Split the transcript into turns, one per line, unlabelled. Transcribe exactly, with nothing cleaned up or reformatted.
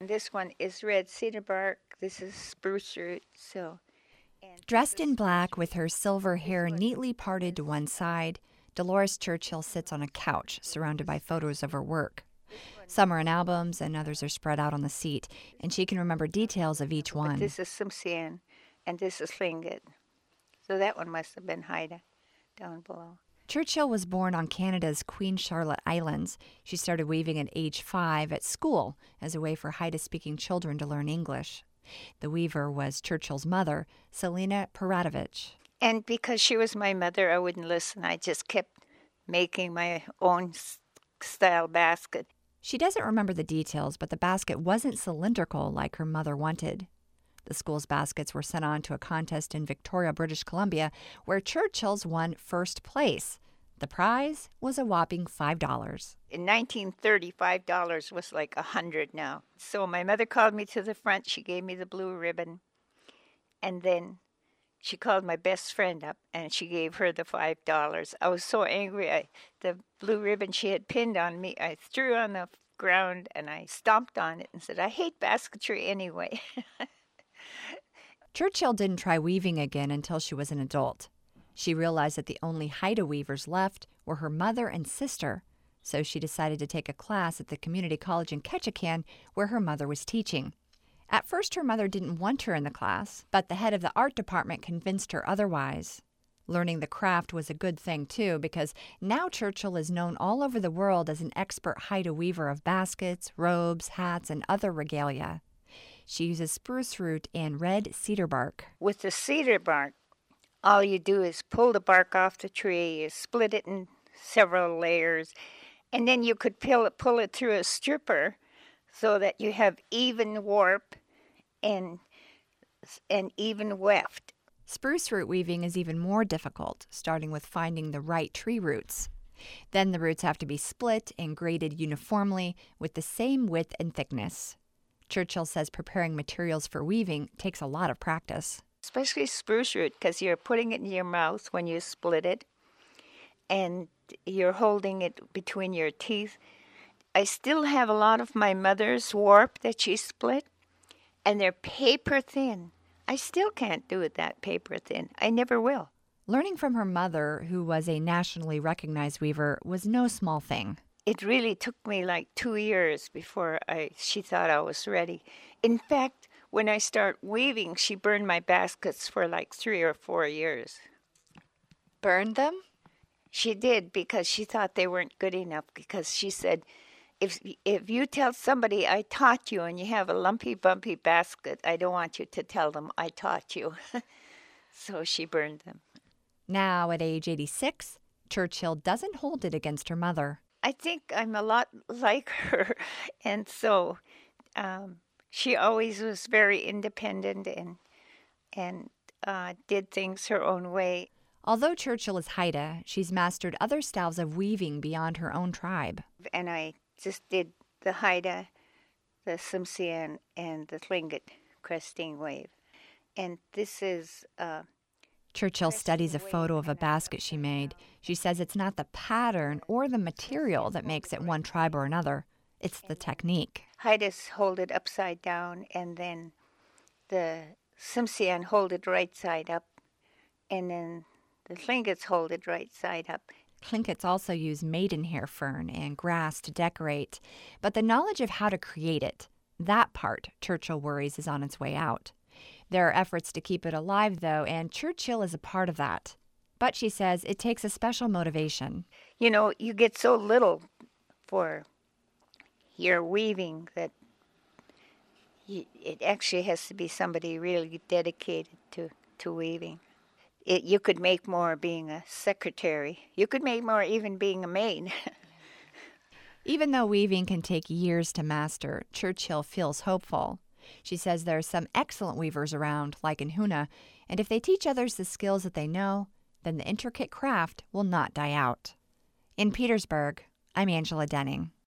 this one is red cedar bark. This is spruce root. So, and
Dressed in black with her silver hair neatly parted to one side, Dolores Churchill sits on a couch surrounded by photos of her work. Some are in albums and others are spread out on the seat, and she can remember details of each one.
But this is Tsimshian, and this is Tlingit. So that one must have been Haida down below.
Churchill was born on Canada's Queen Charlotte Islands. She started weaving at age five at school as a way for Haida-speaking children to learn English. The weaver was Churchill's mother, Selina Paratovich.
And because she was my mother, I wouldn't listen. I just kept making my own style basket.
She doesn't remember the details, but the basket wasn't cylindrical like her mother wanted. The school's baskets were sent on to a contest in Victoria, British Columbia, where Churchill's won first place. The prize was a whopping five dollars.
In nineteen thirty, five dollars was like a hundred now. So my mother called me to the front. She gave me the blue ribbon. And then she called my best friend up, and she gave her the five dollars. I was so angry. I, the blue ribbon she had pinned on me, I threw on the ground, and I stomped on it and said, I hate basketry anyway.
Churchill didn't try weaving again until she was an adult. She realized that the only Haida weavers left were her mother and sister, so she decided to take a class at the community college in Ketchikan where her mother was teaching. At first, her mother didn't want her in the class, but the head of the art department convinced her otherwise. Learning the craft was a good thing, too, because now Churchill is known all over the world as an expert Haida weaver of baskets, robes, hats, and other regalia. She uses spruce root and red cedar bark.
With the cedar bark, all you do is pull the bark off the tree, you split it in several layers, and then you could pull it, pull it through a stripper so that you have even warp and, and even weft.
Spruce root weaving is even more difficult, starting with finding the right tree roots. Then the roots have to be split and graded uniformly with the same width and thickness. Churchill says preparing materials for weaving takes a lot of practice.
Especially spruce root, because you're putting it in your mouth when you split it, and you're holding it between your teeth. I still have a lot of my mother's warp that she split, and they're paper thin. I still can't do it that paper thin. I never will.
Learning from her mother, who was a nationally recognized weaver, was no small thing.
It really took me like two years before I she thought I was ready. In fact, when I start weaving, she burned my baskets for like three or four years.
Burned them?
She did, because she thought they weren't good enough, because she said, if if you tell somebody I taught you and you have a lumpy, bumpy basket, I don't want you to tell them I taught you. So she burned them.
Now, at age eighty-six, Churchill doesn't hold it against her mother.
I think I'm a lot like her, and so um, she always was very independent and and uh, did things her own way.
Although Churchill is Haida, she's mastered other styles of weaving beyond her own tribe.
And I just did the Haida, the Tsimshian, and the Tlingit cresting wave. And this is... Uh,
Churchill studies a photo of a basket she made. She says it's not the pattern or the material that makes it one tribe or another. It's the technique.
Haidas hold it upside down, and then the Tsimshian hold it right side up, and then the Tlingits hold it right side up.
Tlingits also use maidenhair fern and grass to decorate, but the knowledge of how to create it, that part, Churchill worries, is on its way out. There are efforts to keep it alive, though, and Churchill is a part of that. But she says it takes a special motivation.
You know, you get so little for your weaving that you, it actually has to be somebody really dedicated to, to weaving. It, you could make more being a secretary. You could make more even being a maid.
Even though weaving can take years to master, Churchill feels hopeful. She says there are some excellent weavers around, like in Hoonah, and if they teach others the skills that they know, then the intricate craft will not die out. In Petersburg, I'm Angela Denning.